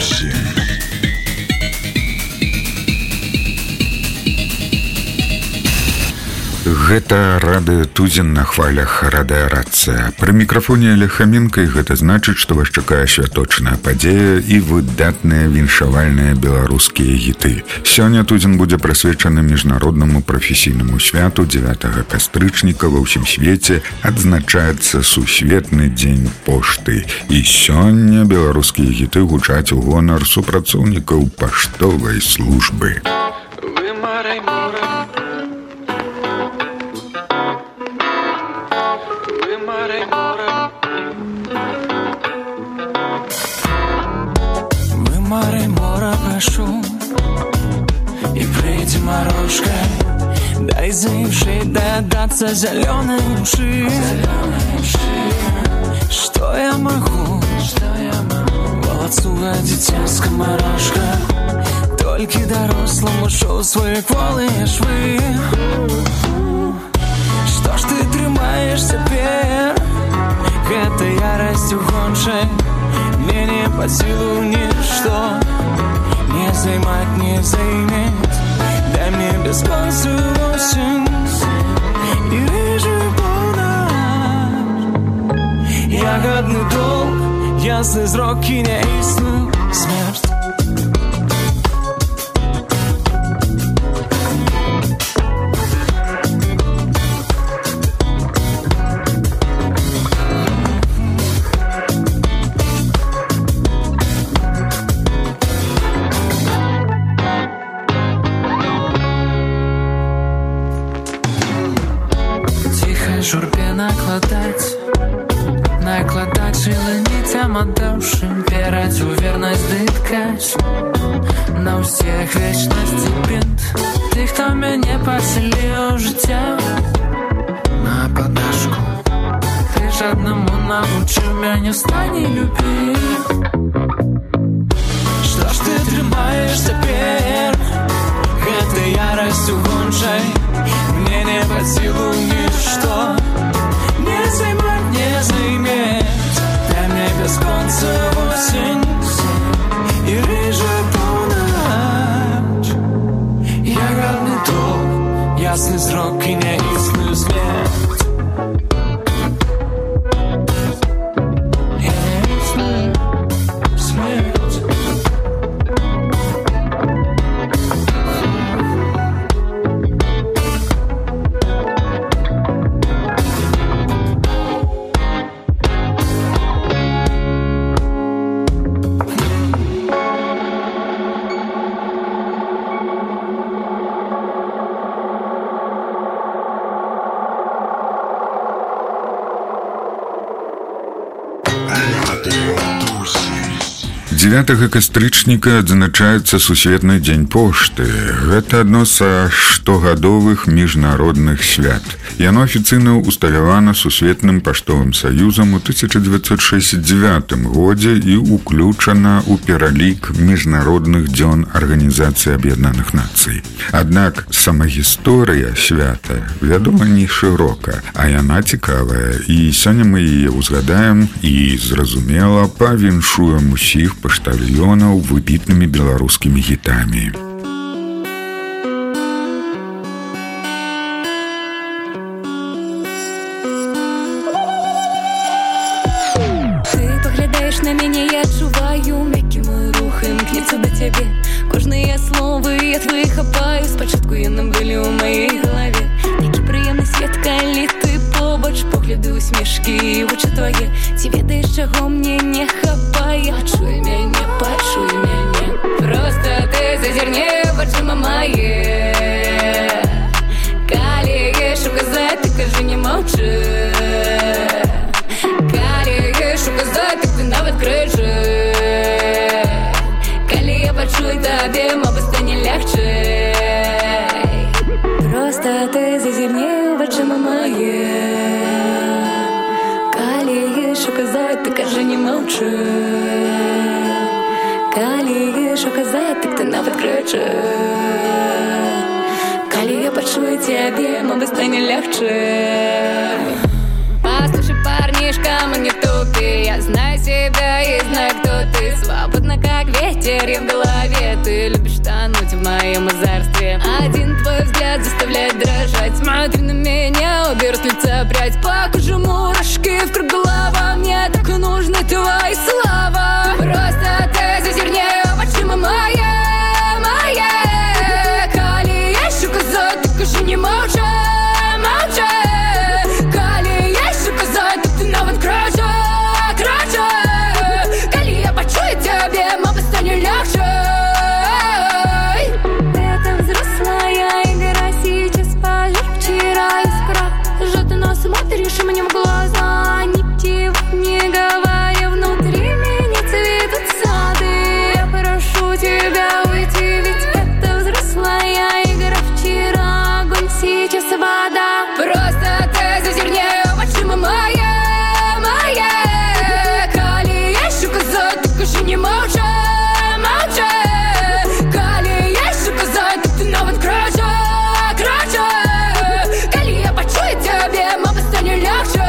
Тусі. Гэта радыё Тузін на хвалях радыарацыя. Пры мікрафоне Олег Хаменко, і гэта значыць, што вас чакае святочная падзея і выдатныя віншавальныя беларускія гіты. Сёння Тузін будзе прысвечаны міжнароднаму прафесійнаму святу 9 кастрычніка. Ва ўсім свеце адзначаецца сусветны дзень пошты. І сёння беларускія гіты гучаць у гонар супрацоўнікаў паштовай службы. И прийти морожкой, дай заевшей догадаться зеленой уши. Что я могу? Волоцуга дитя скоморожка, только дорослому шоу свои кволые швы. Что ж ты трымаешь теперь? Это ярость угоншей, мне не под силу ничто. Не займать, не займеть, дай мне бесконцую осень и рыжую полночь. Ягодный долг, ясный зрок и неистную смерть. Накладать шилинцям отдавшим, верать в верность дыткать. На усіх вічності бінт, ти, хто мене поселив життя на подашку. Ти ж одному научив мене встань и люби. Что ж ты тримаешь теперь? Это ярость угоншей, мне не под силу ничто. Не займать, не займеть, дай мне бесконцую осень и рыжую полночь. Ягодный долг, ясный срок и неистную смерть. Неистную смерть. 9 кастрычніка адзначаецца сусветны дзень пошты. Гэта адно са штогадовых міжнародных свят. Яно афіцыйна усталявана сусветным паштовым саюзам у 1969 годзе і уключана ў пералік міжнародных дзён Арганізацыі Аб'яднаных Нацый. Аднак сама гісторыя свята вядома не шырока, а яна цікавая, і сёння мы яе ўзгадаем і, зразумела, павіншуем усіх паштальёнаў выбітнымі беларускімі гітамі. Ты поглядаеш на мяне, я адчуваю мяккі мой рух імкнецца да цябе. Кожныя словы я твои хапаю, спачатку яны былі ў маёй галаве. Які прыемны свет, калі ты побач, погляды, усмешкі і вочы твае. Ці ведаеш, чаго мне не хапае? Пачуй мяне, пачуй мяне. Просто ты зазірне вачыма мае. Калі еш указаць, ты кажы, не маўчы. Калі еш указаць, так ты нават крычы. Калі я пачуй табе, мабы стане лягчэй. Просто ты зазірне вачыма мае. Калі еш указаць, ты кажы, не маўчы. Калі еш указаць, так ты нават крычы. Калі я пачую цябе, мабы стане лягчэй. Послушай, парнишка, мы не тупи. Я знаю себя и знаю, кто ты. Свободно, как ветер. перья в голове. Ты любишь тонуть в моем озерстве. Один твой взгляд заставляет дрожать. Смотри на меня, уберу с лица прядь. По коже мурашки вокруг голова. Мне так и нужны твои слова. Просто ты зазернее очима моя. Коли я еще казать, так уже не молчи. Коли я еще казать, так ты навод краче. Коли я почую тебе, мама станет легче. Это взрослая игра, сейчас полегче. Искра, что ты нас смотришь мне в глаза. Ничего не говоря, внутри меня цветут сады. Я прошу тебя уйти, ведь это взрослая игра. Вчера огонь, сейчас вода. Просто ты зазернее очима моя. Коли я еще казать, так уже не молчи. Коли я еще казать, так ты навод краче. Коли я почую тебе, мама станет легче.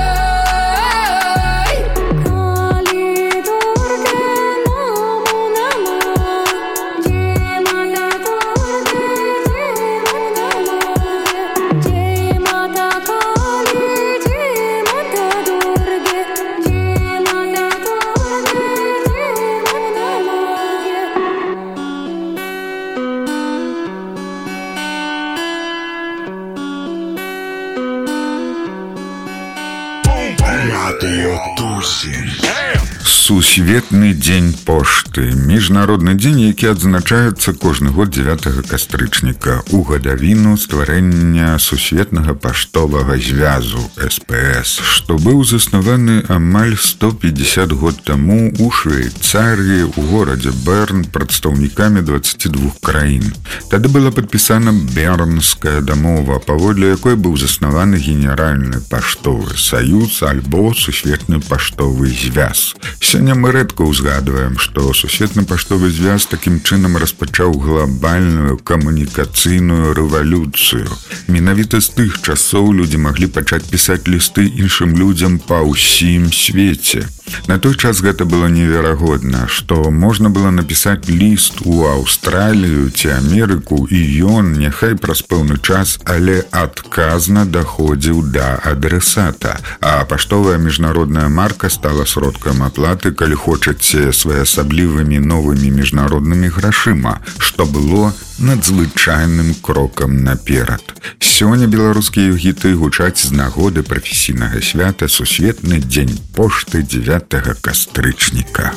Сусветны дзень пошты. Міжнародны дзень, які адзначаецца кожны год 9 кастрычніка у гадавіну стварэння сусветнага паштовага звязу СПС, што быў заснаваны амаль 150 год таму у Швейцарыі у горадзе Берн прадстаўнікамі 22 краін. Тады была падпісана Бернская дамова, паводле якой быў заснаваны генеральны паштовы саюз альбо сусветны паштовы звяз. Сёння мы рэдка ўзгадваем, што сусветны паштовы звяз такім чынам распачаў глобальную камунікацыйную рэвалюцыю. Менавіта з тых часоў людзі маглі пачаць пісаць лісты іншым людзям па ўсім свеце. На той час гэта было неверагодна, што можна было напісаць ліст у Аўстралію ці Амерыку, і ён, няхай праз пэўны час, але адказна даходзіў да адресата. А паштовая міжнародная марка стала сродкам аплаты, калі хочаце, своеасаблівымі новымі міжнароднымі грашыма, што было надзвычайным крокам наперад. Сёння беларускія гіты гучаць з нагоды прафесійнага свята Сусветны дзень пошты 9 кастрычніка.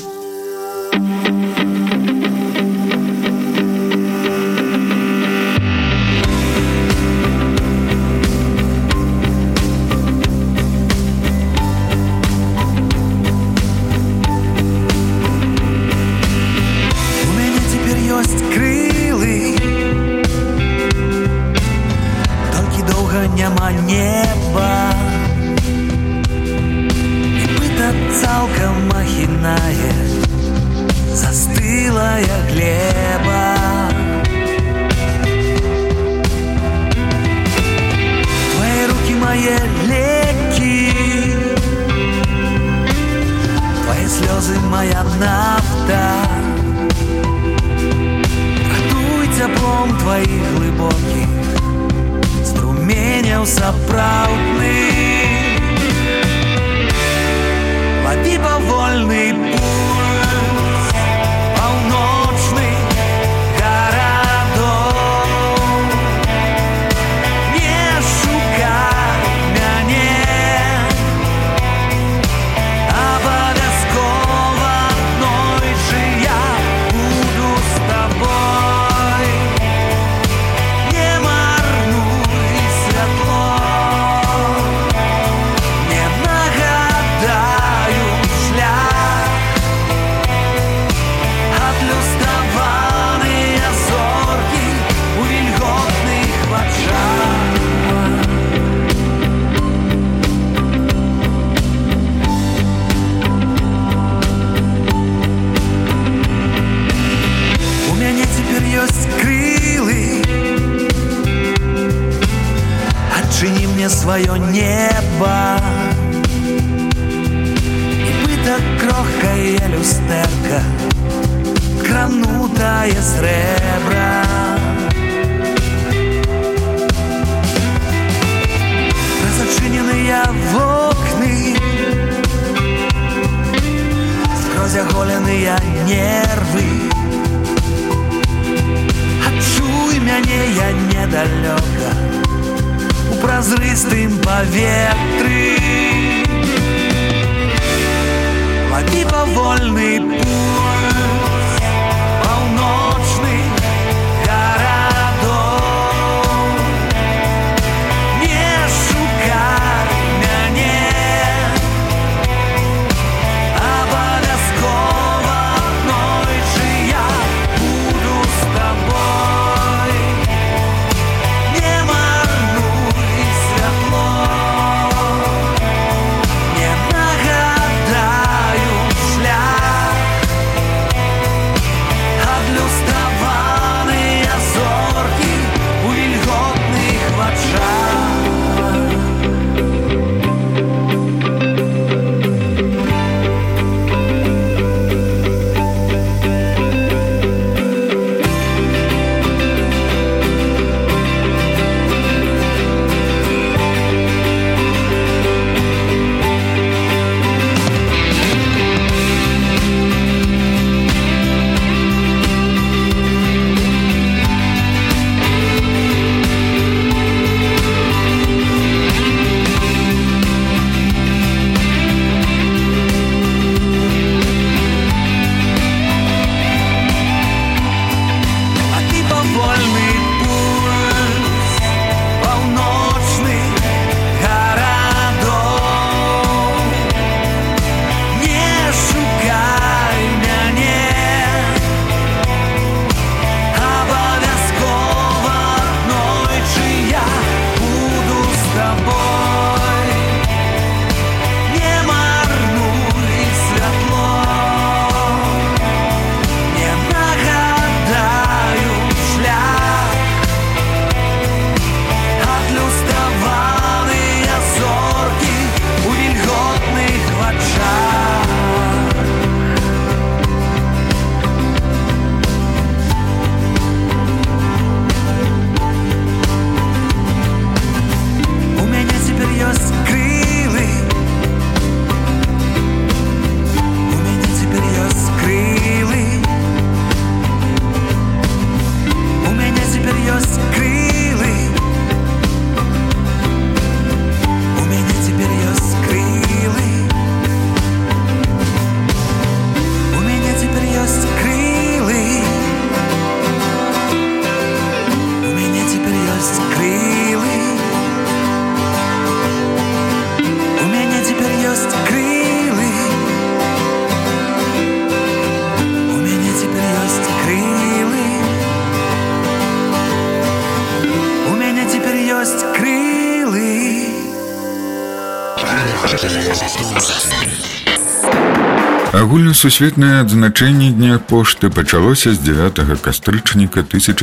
Няма неба, нібыта цалкам махінае застылая глеба. Твои руки мои лекі, твои слезы моя нафта. Радуй цяплом твоих глыбокіх струменяў сапраўдных. Лови павольны пульс паўночных гарадоў. Не шукай мяне, абавязкова аднойчы я буду з табой. Не марнуй святло, не нагадаю шлях. Адлюстраваныя зоркі у вільготных вачах. У мяне цяпер ёсць крылы, адчыні мне сваё неба. Нібыта крохкае люстэрка заткнутое сребра. Разочиненные окны, сквозь оголенные нервы. Адчуй мяне, я недалёка у празрыстым паветры. Лови повольный пульс полночных городов. Не шукай мяне, обовязково ночью я буду с тобой. Не марнуй святло, не нагадаю шлях. Адлюстраваныя зоркі у вільготных вачах. Агульнасусветнае адзначэнне дня пошты пачалося з 9 кастрычніка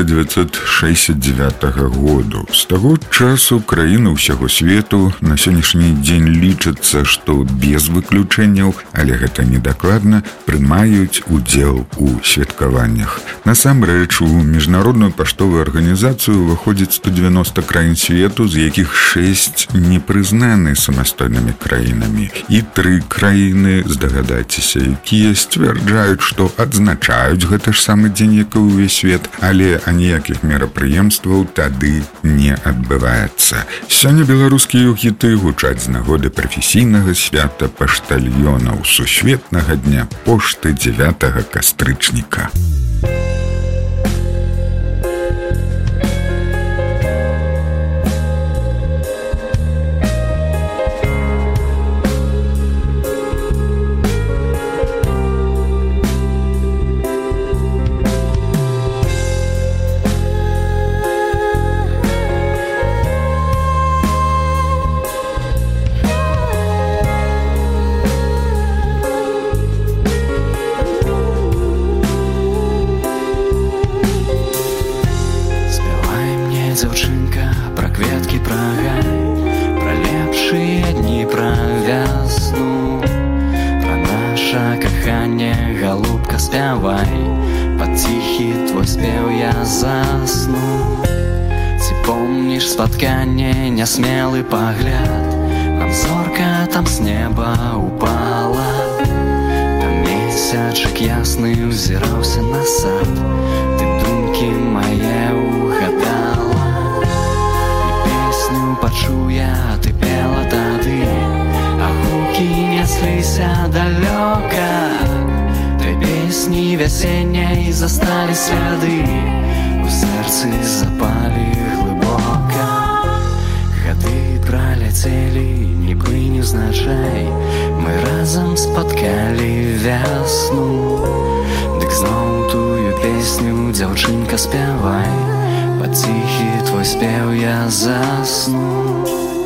1969 году. З таго часу краіны ўсяго свету на сённяшні дзень лічыцца, што без выключэнняў, але гэта недакладна, прымаюць удзел у святкаваннях. Насамрэч, у міжнародную паштовую арганізацыю ўваходзіць 190 краін свету, з якіх 6 не прызнаны самастойнымі краінамі. І 3 краіны, здагадайцеся, якія сцвярджаюць, што адзначаюць гэты ж самы дзень, як і ўвесь свет, але аніякіх мерапрыемстваў тады не адбываецца. Сёння беларускія хіты гучаць з нагоды прафесійнага свята паштальёнаў сусветнага дня пошты 9 кастрычніка. Дзяўчынка, пра кветкі, пра гай, пра лепшыя дні, пра вясну, пра наша каханне, галубка, спявай, под ціхі твой спеў я засну. Ці помніш спатканне, нясмелы пагляд, нам зорка там з неба упала. Месячак ясны узіраўся на сад, ты думкі мае угадала. І песню пачуў я, ты пела тады, а гукі несліся далёка. Той песні вясенняй засталі сляды, у сэрцы запалі глыбока. Гады праляцелі, нібы невзначай, мы разам спаткалі вясну. Дык зноў тую песню, дзяўчынка, спявай, пад ціхі твой спеў я засну.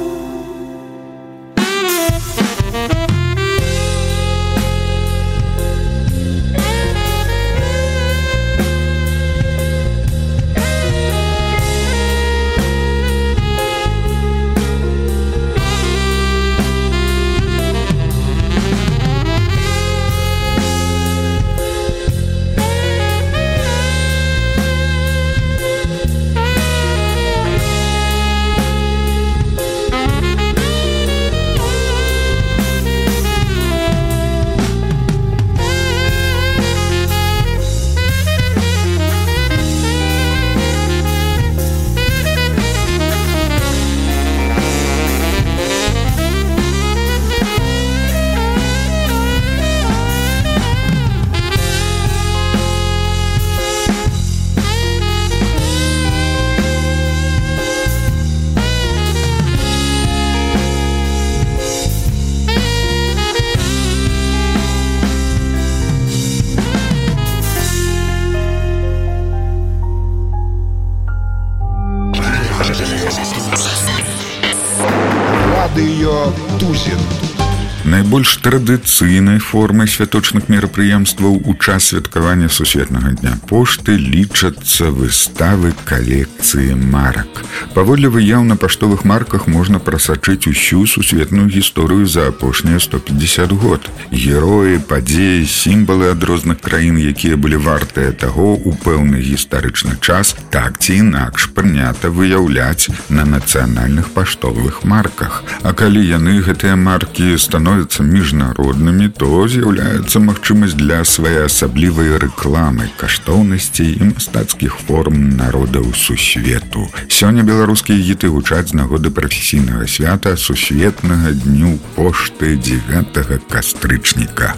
Найбольш традыцыйнай формай святочных мерапрыемстваў у час святкавання сусветнага дня пошты лічацца выставы калекцыі марак. Паводле выяў на паштовых марках можна прасачыць усю сусветную гісторыю за апошнія 150 год. Героі, падзеі, сімвалы ад розных краін, якія былі вартыя таго ў пэўны гістарычны час, так ці інакш прынята выяўляць на нацыянальных паштовых марках. А калі яны, гэтыя маркі, становяцца міжнароднымі, то з'яўляецца магчымасць для своеасаблівай рэкламы каштоўнасцей і мастацкіх форм народаў сусвету. Сёння беларускія гіты гучаць з нагоды прафесійнага свята сусветнага дню пошты 9 кастрычніка.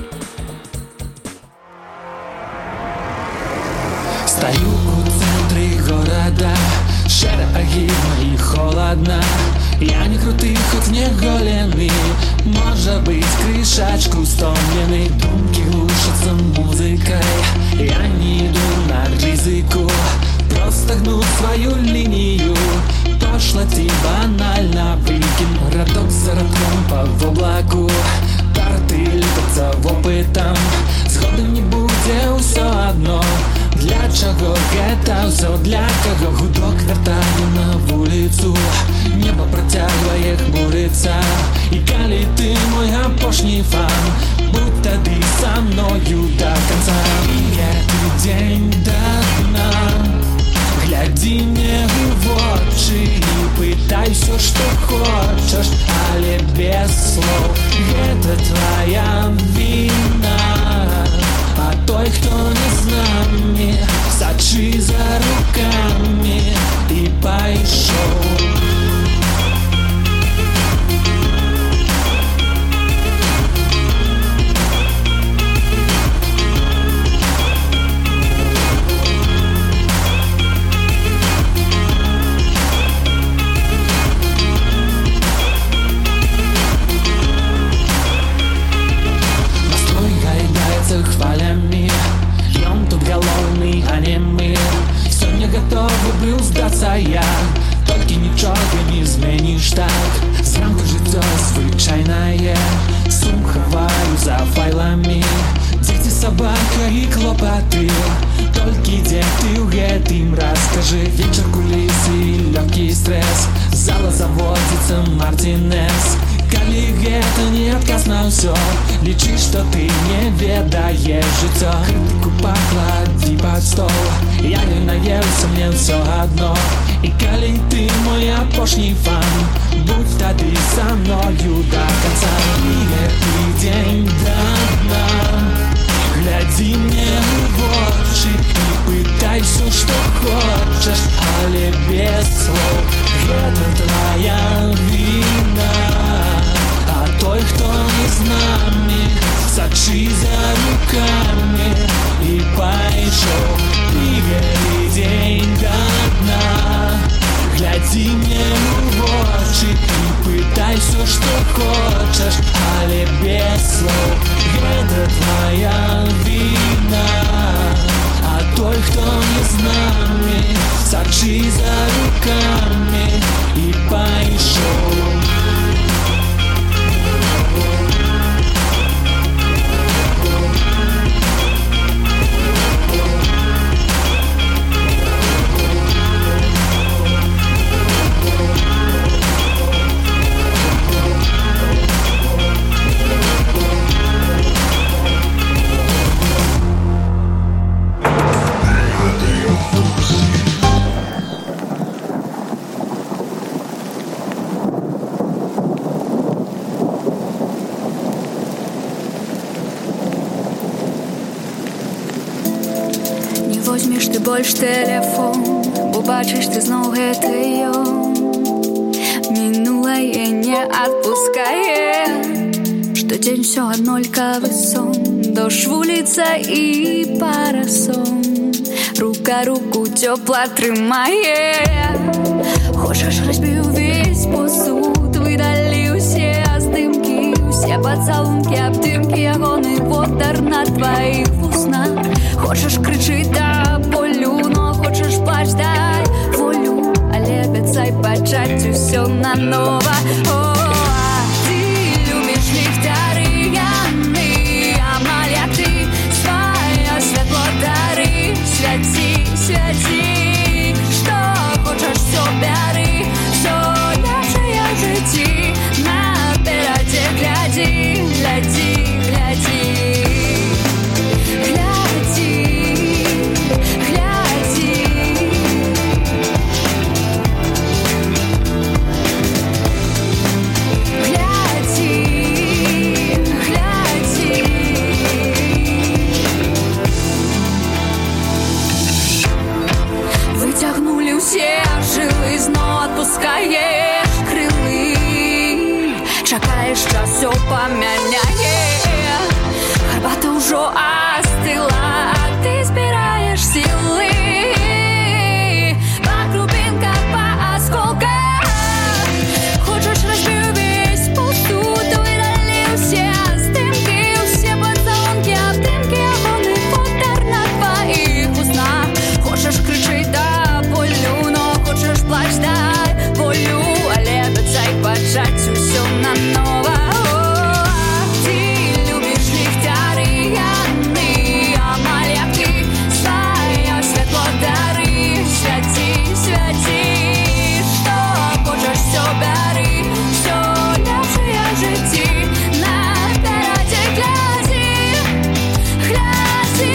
Стою у цэнтры горада, шэрагі мои холодна. Я не круты, хоть не голеный, может быть, крышачку стомленный. Думки глушатся музыкой, я не иду на ризику, просто гну свою линию. Пошлость и банально выкину родок за родком по облаку. Парты летятся в опытом, сходу не будет все одно. Для чего гэта ўсё, для кого гудок вяртаю на вуліцу. Небо працягвае хмурыцца, і калі ты мой апошні фан, будь тады са мною до конца. Гэты дзень да дна, глядзі мне ў вочы і пытай всё, што хочаш, але без слов. Гэта твоя вина, а той, кто не с нами, сачи за руками и пошел. Хвалями, он тут голодный, а не мы. Все не готовы был сдаться я, только ничего не изменишь так. Зранку життя звичайное, сум ховаю за файлами. Дети, собака и клопоты, только где ты у гэтым расскажи. Вечер кулисы, легкий стресс, зала заводится Мартинес. Как Калі гэта не адказ на ўсё, лічы, што ты не ведаеш жыццё. Крытыку пакладзі пад стол, я не наеўся, мне ўсё адно. І калі ты мой апошні фан, будь тады са мною до конца. Лепі дзень да дна, глядзі мне ў вочы і пытай всё, што хочаш, але без слоў. Гэта твоя віна, а той, хто не з намі, сачы за руками і пайшоў. Прыгалі дзень да дна, глядзі мне ў вочы і пытай всё, што хочаш, але без слоў. Гэта твоя віна, а той, хто не з намі, сачы за руками і пайшоў. Возьмеш ты больш тэлефон, бо бачыш ты зноў гэты ён. Мінулае не адпускае, штодзень усё аднолькавы сон. Дождж, вуліца і парасон, рука руку цёпла трымае. Хочаш, разбі увесь посуд, выдалі усе здымкі, усе пацалункі, абдымкі, ягоны водар на тваіх вуснах. Хочаш, крычы да болю, но хочаш, плач, дай волю, але абяцай пачаць усё нанова. О, а ты любіш ліхтары, яны амаль як ты, сваё святло дары. Свяці, свяці, што хочаш, всё бяры, всё лепшае ў жыцці. Наперадзе глядзі, глядзі, глядзі. Все жылы зноў отпускаешь крылы, чакаешь, час всё памяняе. Гарбата ўжо астыла, а ты збіраеш сілы па крупінках, па асколках. Хочаш, разбі увесь посуд, выдалі ўсе здымкі, усе пацалункі, абдымкі, ягоны водар на тваіх вуснах. Хочаш, крычы да болю, но хочаш, плач, дай волю, але абяцай пачаць усё нанова. Ты любіш ліхтары, яны амаль як ты, сваё святло дары. Свяці, свяці, што хочаш, всё бяры, всё лепшае ў жыцці. Наперадзе глядзі, глядзі,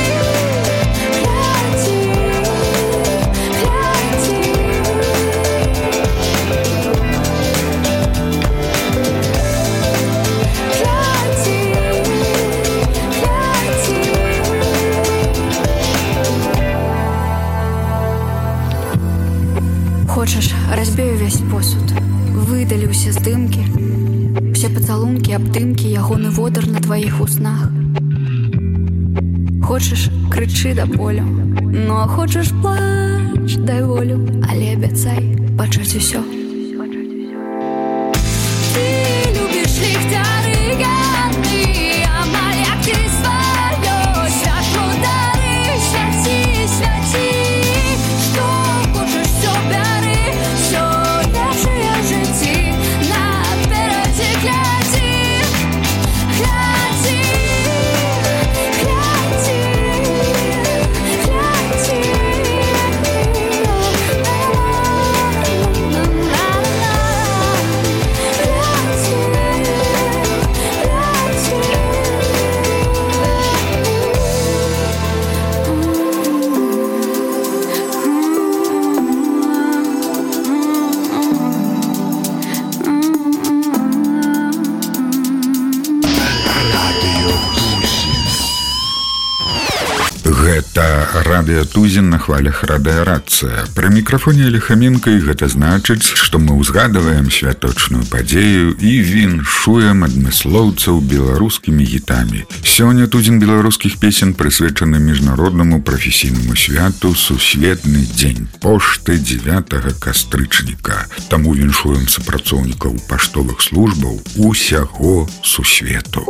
глядзі, глядзі. Хочаш, разбей увесь посуд, выдалі ўсе здымкі, усе пацалункі, абдымкі, ягоны водар на тваіх вуснах. Хочаш, крычы да болю, но хочаш, плач, дай волю, але абяцай пачаць усё. Ты любіш ліхтары, яны амаль як ты, сваё святло дары. Свяці, свяці, што хочаш, всё бяры, всё лепшае ў жыцці. Наперадзе глядзі, глядзі, глядзі, глядзі. Гэта радыё Тузін на хвалях радыарацыя. Пры мікрафоне Лехаменка, і гэта значыць, што мы ўзгадваем святочную падзею і віншуем адмыслоўцаў беларускімі гітамі. Сёння Тузін беларускіх песен прысвечаны міжнароднаму прафесійнаму святу Сусветны дзень пошты 9 кастрычніка. Таму віншуем супрацоўнікаў паштовых службаў усяго сусвету.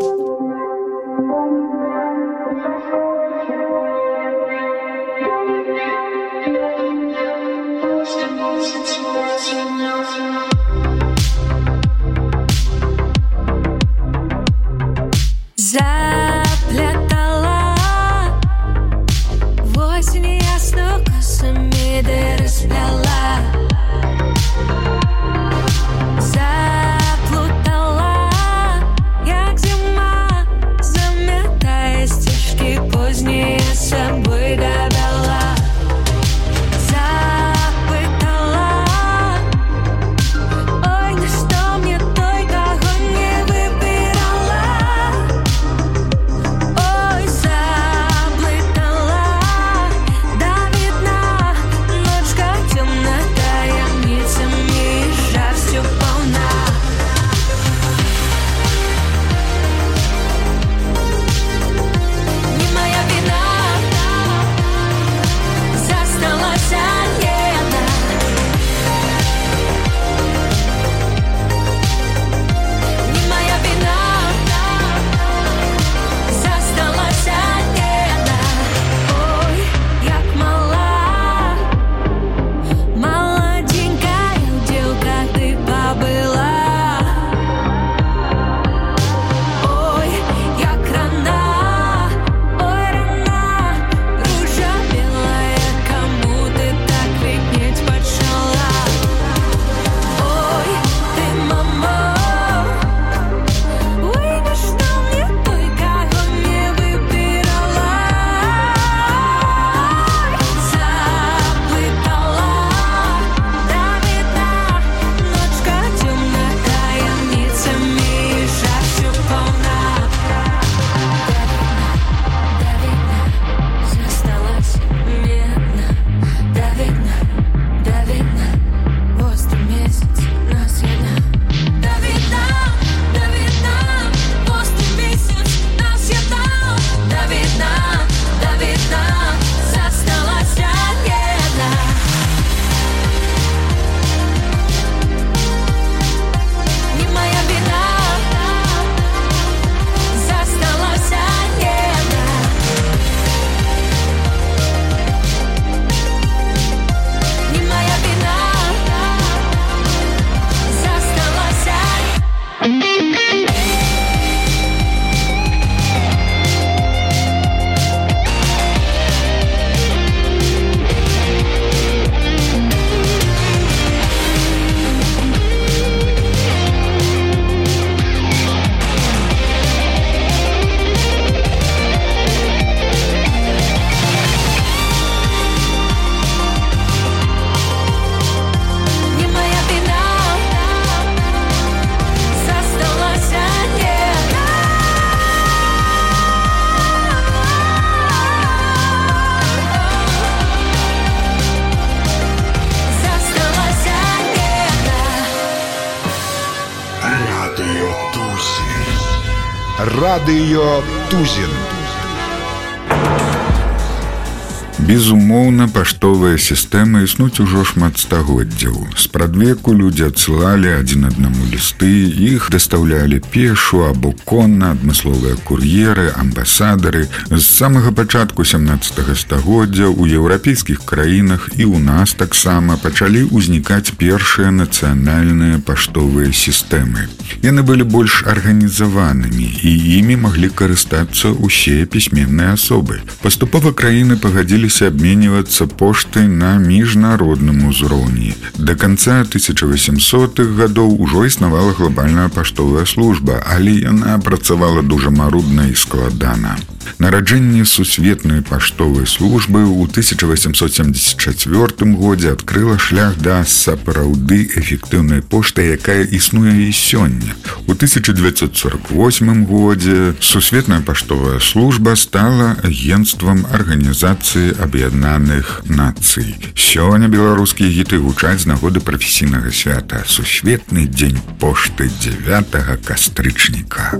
Радыё Тузін. Безумоўна, паштовыя сістэмы існуюць ужо шмат стагоддзяў. Спрадвеку людзі адсылалі адзін аднаму лісты, іх дастаўлялі пешу або конна, адмысловыя кур'еры, амбасадары. З самага пачатку 17 стагоддзя ў еўрапейскіх краінах і ў нас таксама пачалі ўзнікаць першыя нацыянальныя паштовыя сістэмы. Яны былі больш арганізаванымі, і імі маглі карыстацца ўсе пісьменныя асобы. Паступова краіны пагадзіліся абменьвацца поштай на міжнародным узроўні. Да канца 1800-х гадоў ужо існавала глобальная паштовая служба, але яна працавала дужа марудна і складана. Нараджэнне сусветнай паштовай службы ў 1874 годзе адкрыла шлях да сапраўды эфектыўнай пошты, якая існуе і сёння. У 1948 годзе сусветная паштовая служба стала агенцтвам Арганізацыі Аб'яднаных Нацый. Сёння беларускія гіты гучаць з нагоды прафесійнага свята Сусветны дзень пошты 9 кастрычніка.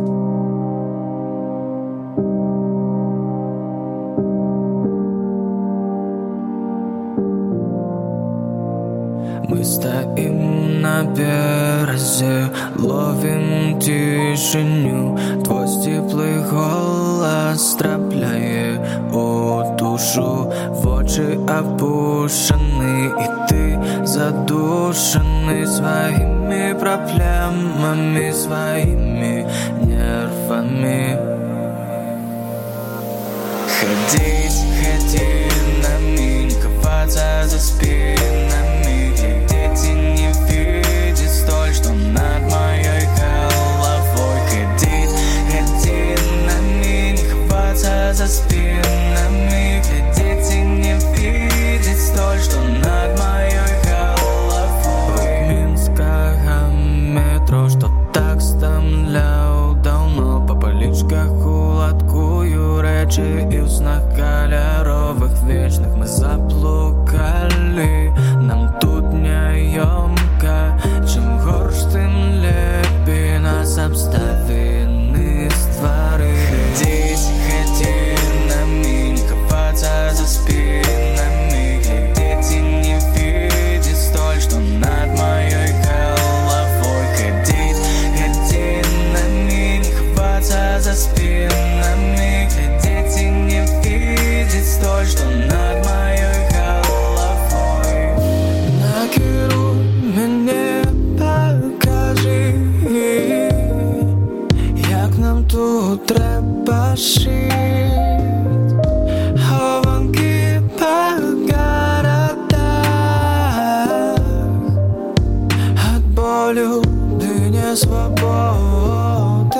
Мы стоим на березе, ловим тишину. Твой теплый голос трапляет у душу. В очи опущены, и ты задушенный своими проблемами, своими нервами. Ходить, нами, коваться за спинами, глядеть и не видеть столь, что над моей головой. Ходить, нами, коваться за спинами, глядеть и не видеть столь, что над моей головой. Минское метро, что так стомлял давно, по поличках уладкую речи и в снах кольоровых вечных мы заблукали. Нам тут неёмко, чем горш, тем лепей нас обставины ствары. Ходить, нами, коваться за спинами, глядеть и не видеть столь, что над моей головой. Ходить, нами, коваться за спинами, глядеть и не видеть столь, что над моей головой. Накируй мне, покажи, як нам тут треба жить. Хованки по городах, от болю ты не свободы.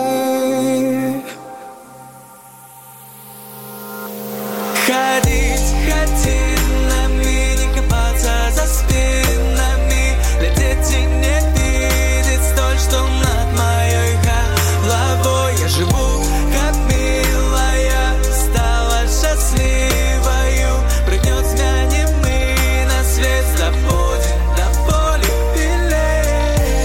Ходить, нами, не копаться за спинами, глядеть и не видеть столь, что над моей головой. Я живу, как милая, стала счастливою. Прыгнет взглянем мы на свет, забудем до боли белей.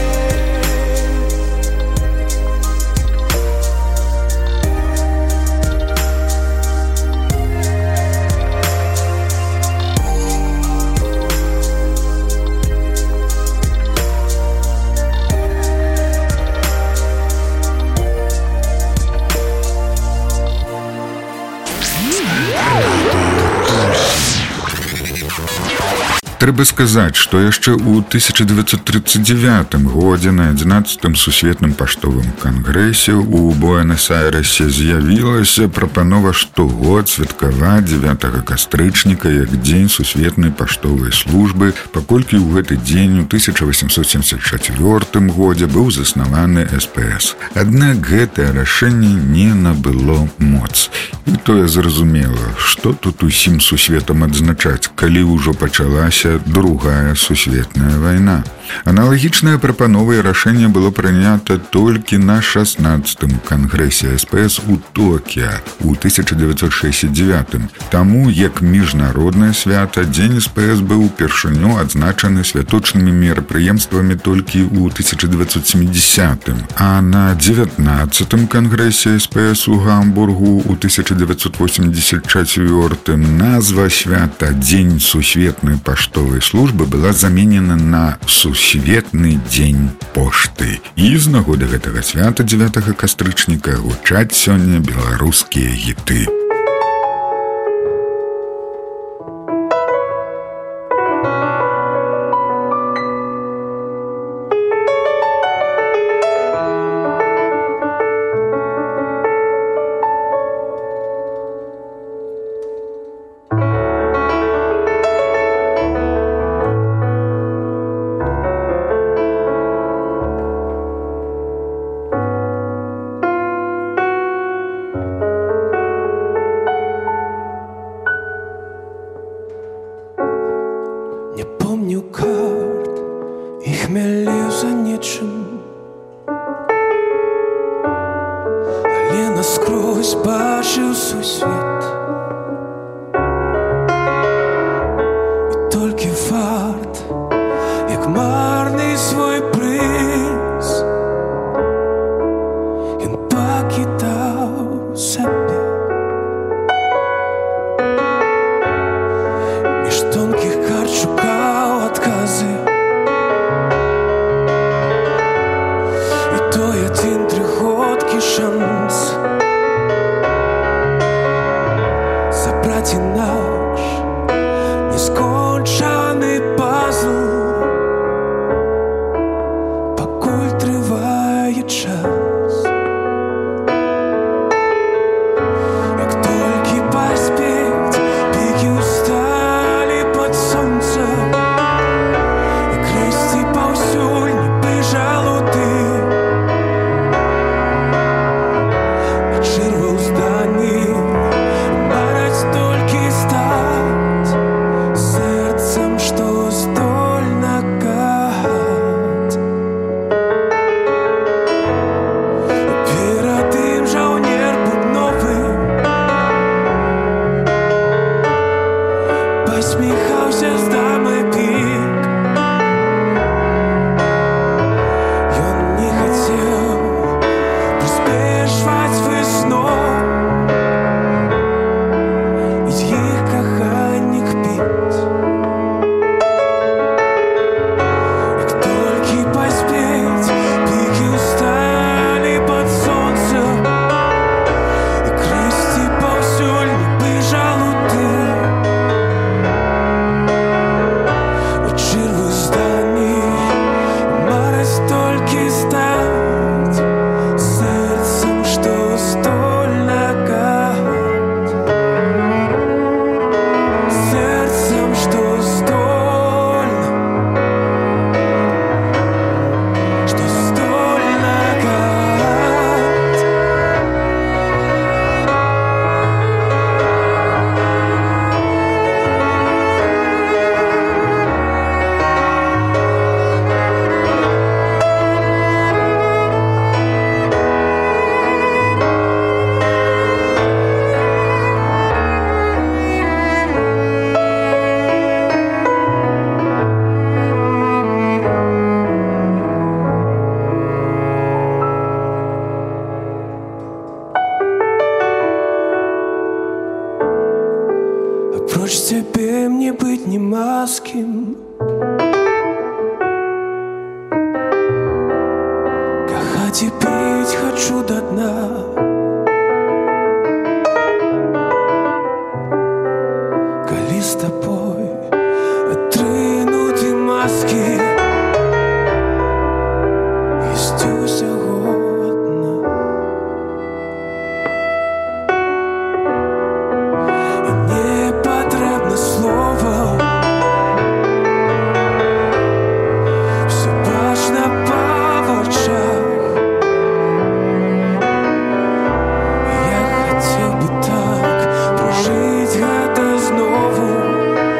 Трэба сказаць, што яшчэ ў 1939 годзе на 11-м сусветным паштовым кангрэсе ў Буэнас-Айрэсе з'явілася прапанова штогод святкаваць 9 кастрычніка як дзень сусветнай паштовай службы, паколькі ў гэты дзень у 1874 годзе быў заснаваны СПС. Аднак гэтае рашэнне не набыло моц. І тое зразумела, што тут усім сусветам адзначаць, калі ўжо пачалася другая сусветная вайна. Аналагічная прапанова і рашэнне было прынята толькі на 16-м кангрэсе СПС у Токіа ў 1969. Таму, як міжнароднае свята, дзень СПС быў упершыню адзначаны святочнымі мерапрыемствамі толькі ў 1970-м, а на 19-м кангрэсе СПС у Гамбургу ў 1984-м назва свята «Дзень сусветнай паштовай службы» была заменена на «Сусветны дзень пошты». І з нагоды гэтага свята 9 кастрычніка гучаць сёння беларускія гіты. карт і хмялею за нечым, але наскрозь бачыў сусвет. І толькі фарт, як марны свой прыз, ён пакідаў сабе. Між тонкіх карт шукаў адказы, і той адзін трыхоткі шанс забраць інакш нескончаны пазл, пакуль трывае час. Як толькі паспець, пікі ўсталі пад сонцам, і крэсці паўсюль нібы жалуды, і чырвы ў здані мараць толькі стаць сэрцам, што здольна кахаць. Перад ім жаўнер будновы пасміхаўся з дамай пік. Ён не хацеў прыспешваць высноў і з іх каханне кпіць. Як толькі паспець, пікі ўсталі пад сонцам, і крэсці паўсюль нібы жалуды, і чырвы здані мараць толькі стаць сэрцам, што здольна кахаць. Сэрцам, што здольна кахаць. Апроч цябе мне быць нема з кім. Кахаць і піць хачу да дна. Калі з табой атрынуты маскі, ісці ўсяго адна. І не патрэбна словаў, всё бачна па вачах. Я хацеў бы так пражыць гэта знову,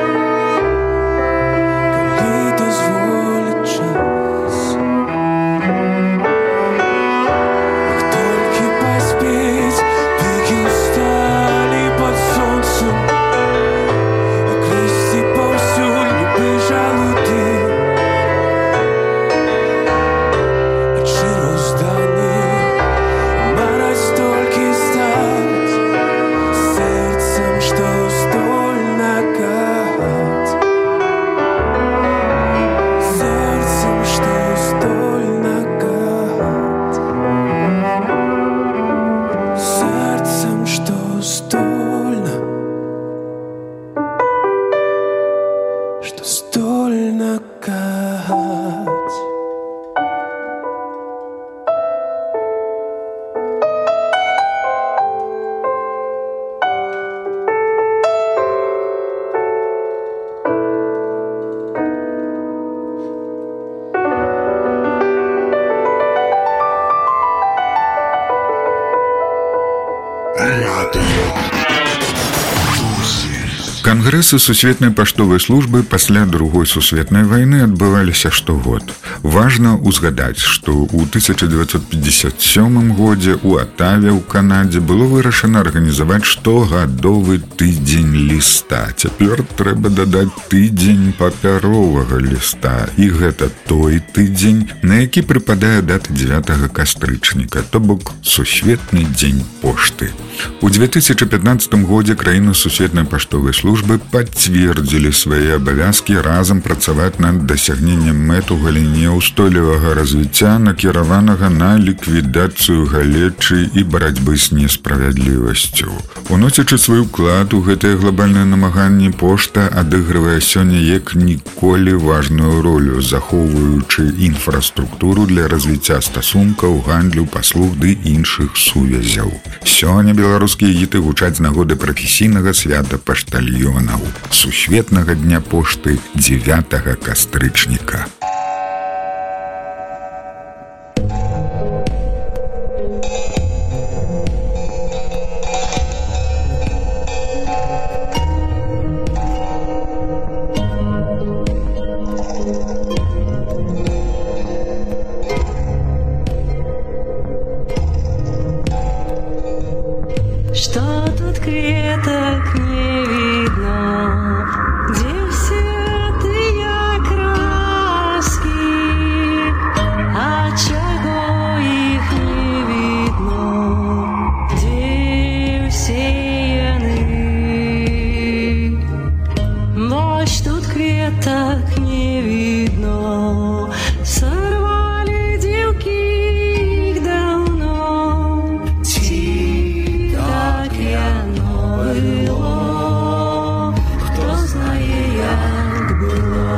Кангрэсы сусветнай паштовай службы пасля другой сусветнай вайны адбываліся штогод. Важна ўзгадаць, што ў 1957 годзе ў Атаве ў Канадзе было вырашана арганізаваць штогадовы тыдзень ліста. Цяпер трэба дадаць тыдзень папяровага ліста. І гэта той тыдзень, на які прыпадае дата 9 кастрычніка, то бок сусветны дзень пошты. У 2015 годзе краіны сусветнай паштовай службы пацвердзілі свае абавязкі разам працаваць над дасягненнем мэт у галіне ўстойлівага развіцця, накіраванага на ліквідацыю галечы і барацьбы з несправядлівасцю. Уносячы свой уклад у гэтае глобальнае намаганне, пошта адыгрывае сёння як ніколі важную ролю, захоўваючы інфраструктуру для развіцця стасункаў, гандлю, паслуг ды іншых сувязяў. Сёння беларускія гіты гучаць з нагоды прафесійнага свята паштальёнаў, сусветнага дня пошты 9 кастрычніка. Что тут кветок не видно, где все тыя краски, а чего их не видно, где все яны. Ночь тут кветок не видно, сорвали девки их давно. Так яно было, хто знае, як было.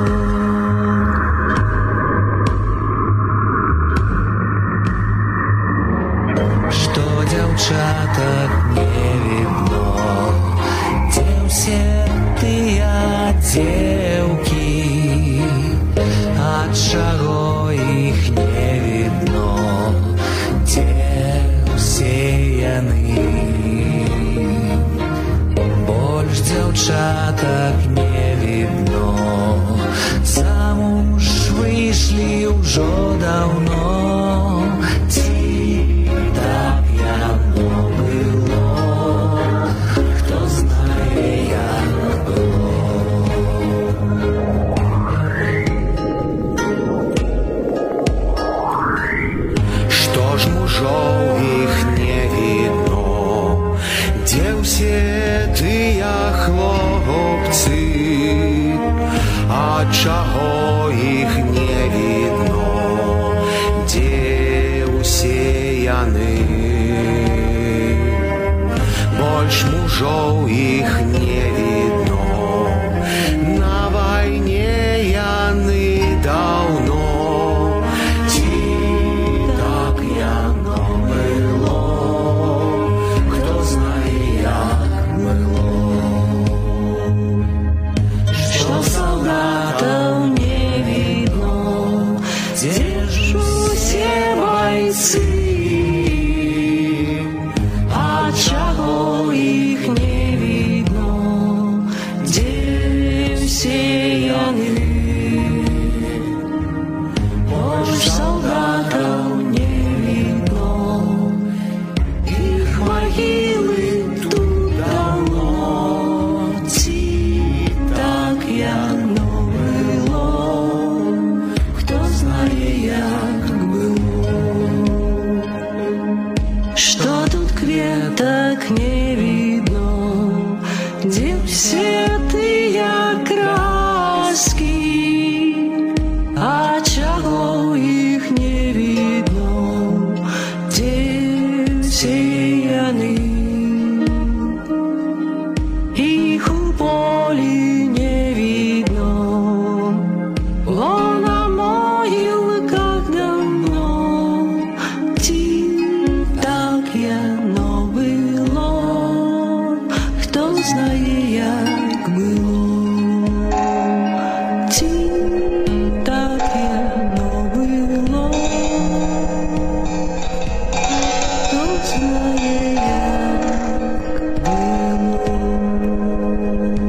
Что дзяўчатак не видно, дзе ўсе тыя дзеўкі, ад чаго іх не видно, дзе ўсе яны. Больш дзяўчатак не видно, замуж выйшлі ўжо даўно. Так яно было, хто знае, як было. Што ж мужоў іх не видно, дзе ўсе тыя хлопцы, а чаго іх не видно, дзе ўсе яны. Больш мужоў іх не видно, на вайне яны даўно. Так яно было, хто знае, як было. Што салдатаў не видно, дзе ж усе бойцы, а чаго іх не видно, дзе ўсе яны. Больш салдатаў не видно, іх магілы тут давно. Так яно было, хто знае, як было. Што тут кветак не видно, дзе ўсе тыя краски, а чаго іх не видно, дзе ўсе яны. Іх у полі не видно, было на могилках давно. Так яно было, хто знае, як было. Так яно было, хто знає, як було.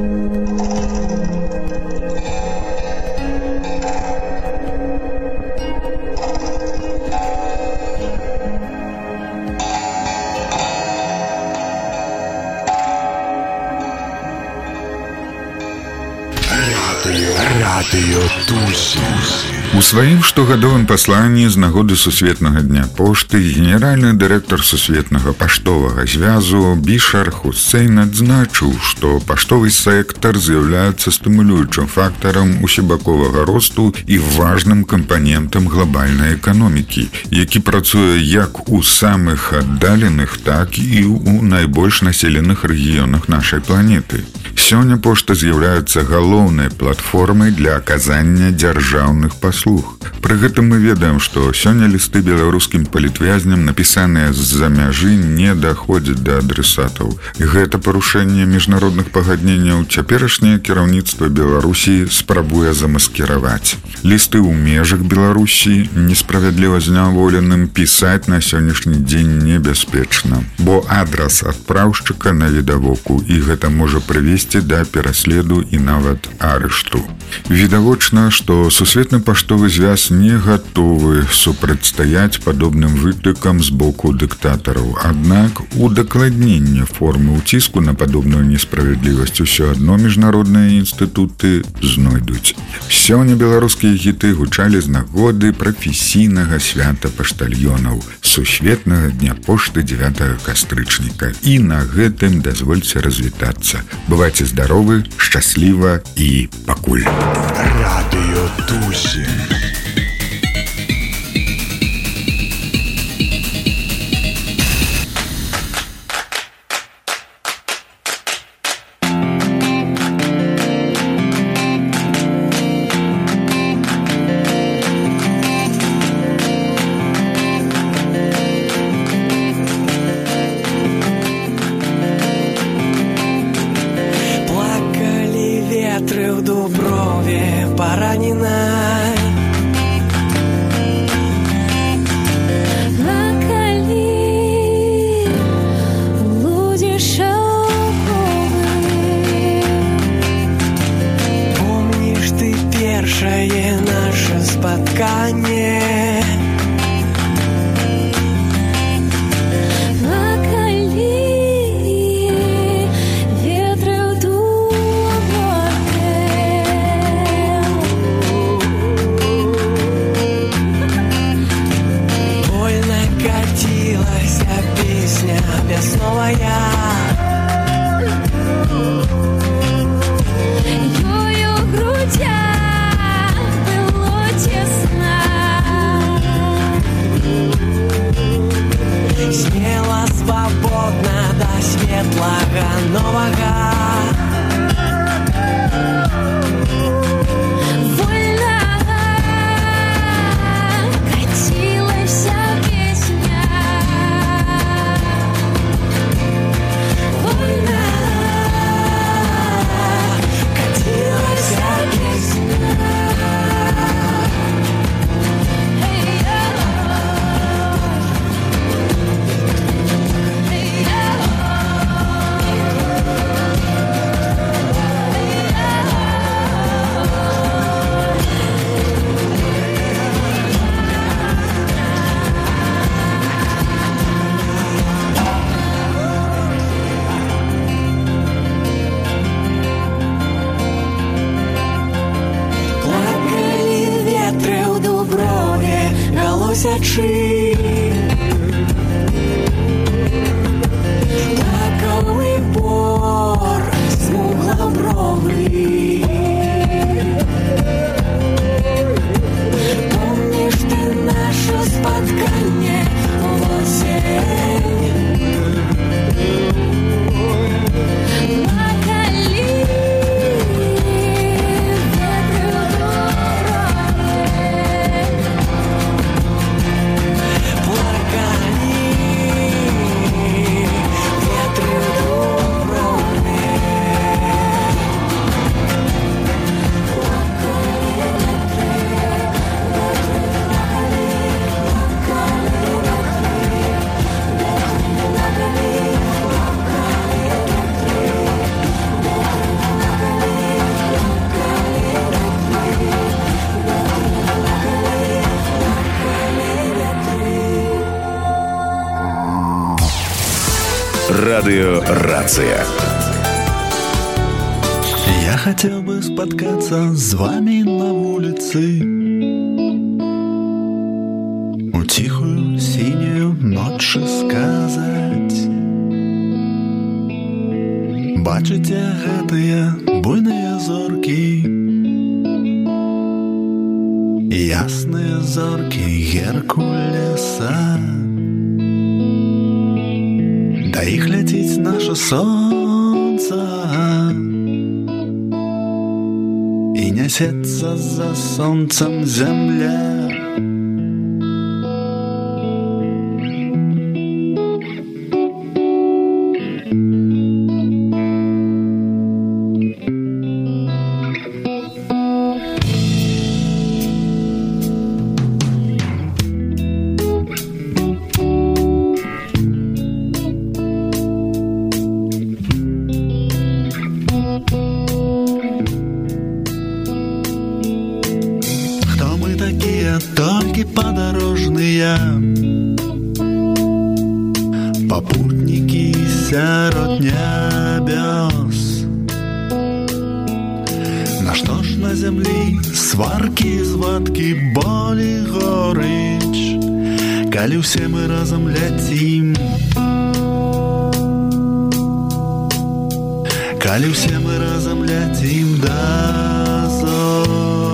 Радыё Тусін. У сваім штогадовым пасланні з нагоды сусветнага дня пошты генеральны дырэктар сусветнага паштовага звязу Бішар Хусейн адзначыў, што паштовы сектар з'яўляецца стымулюючым фактарам усебаковага росту і важным кампанентам глобальнай эканомікі, які працуе як у самых аддаленых, так і ў найбольш населеных рэгіёнах нашай планеты. Сёння пошта з'яўляецца галоўнай платформай для аказання дзяржаўных паслуг. Пры гэтым мы ведаем, што сёння лісты беларускім палітвязням, напісаныя з-за мяжы, не даходзяць да адресатаў. Гэта парушэнне міжнародных пагадненняў цяперашняе кіраўніцтва Беларусі спрабуе замаскіраваць. Лісты ў межах Беларусі несправядліва зняволеным пісаць на сённяшні дзень небяспечна, бо адрас адпраўшчыка навідавоку, і гэта можа прывесці да пераследу і нават арышту. Відавочна, што сусветны паштовы звяз не гатовы супрацьстаяць падобным выклікам з боку дыктатараў. Аднак удакладненне формы ўціску на падобную несправядлівасць усё адно міжнародныя інстытуты знойдуць. Сёння беларускія хіты гучалі з нагоды прафесійнага свята паштальёнаў, сусветнага дня пошты 9 кастрычніка. І на гэтым дазвольце развітацца. Бывайце здаровы, шчасліва і пакуль. Радыё Тусін. Радыё Рацыя. хотел бы споткаться с вами на улице, у тихую синюю ночь сказать. Бачите гэтыя буйныя зоркі, ясныя зоркі Геркулеса. Да іх ляціць наша сонца і нясецца за сонцам зямля. Толькі падарожныя, папутнікі сярод нябёс. Нашто ж на зямлі сваркі, звадкі, болі, горыч, калі ўсе мы разам ляцім, калі ўсе мы разам ляцім да зор.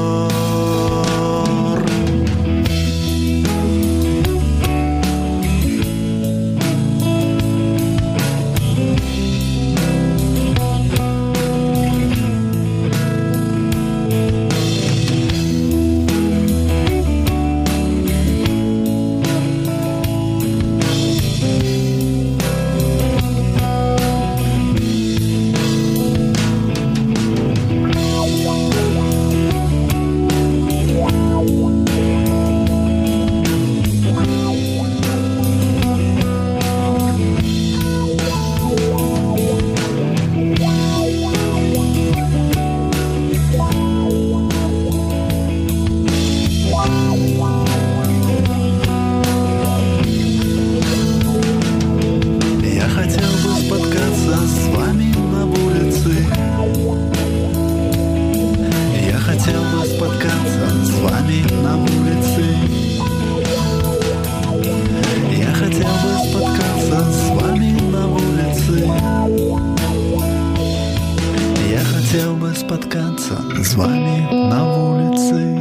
Споткаться с вами на улице.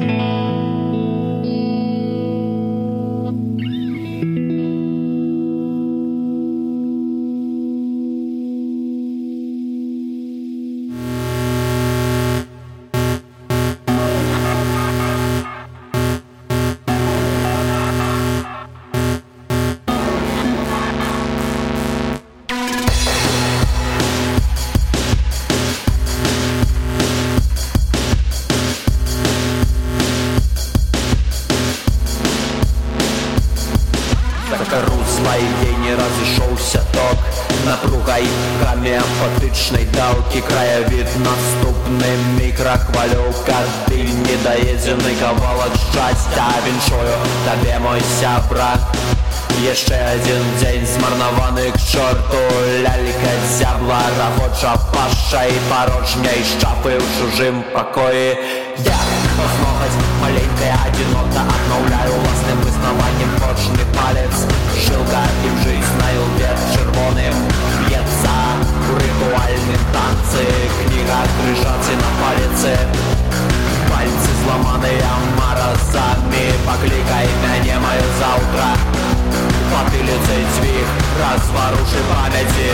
Русла ідей не разышоўся ток напругай гамеапатычнай даўкі, краявід наступны мікрахвалёўка, ты недаедзены кавалак шчасця. Віншую табе, мой сябра, яшчэ адзін дзень змарнаваны к чорту. Лялька зябла, рабоча паша і парожняй шчапы ў чужым пакоі. Я пазногаць маленькая адзінота, аднаўляю ўласным вызнаваннем кожны палец. Жылка ім жизнь на ілбе чырвоным б'ецца у рытуальным танцы. Кніга крыжацы на паліцы, пальцы зламаныя маразамі. Паклікай мяне маё заўтра, патыліцай дзвіг разварушы памяці.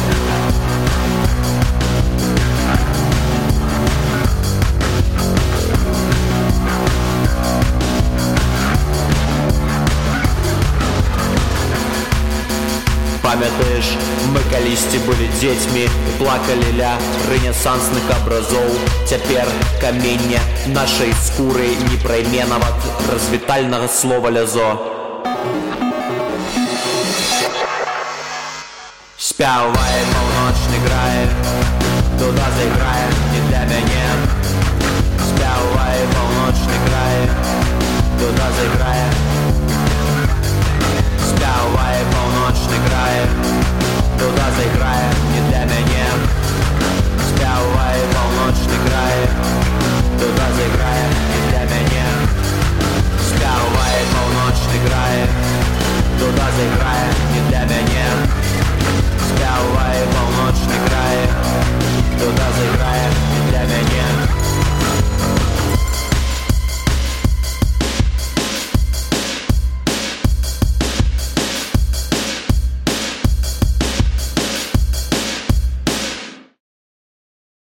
Памятаеш, мы калісьці былі дзецьмі і плакалі ля рэнесансных абразоў. Цяпер каменне нашай скуры не прайме нават развітальнага слова лязо. Спявай, паўночны край, туда зайграе не для мяне. Спявай, паўночны край, туда зайграе. Спявай, паўночны край, туда зайграе не для мяне. Спявай, паўночны край. заиграет.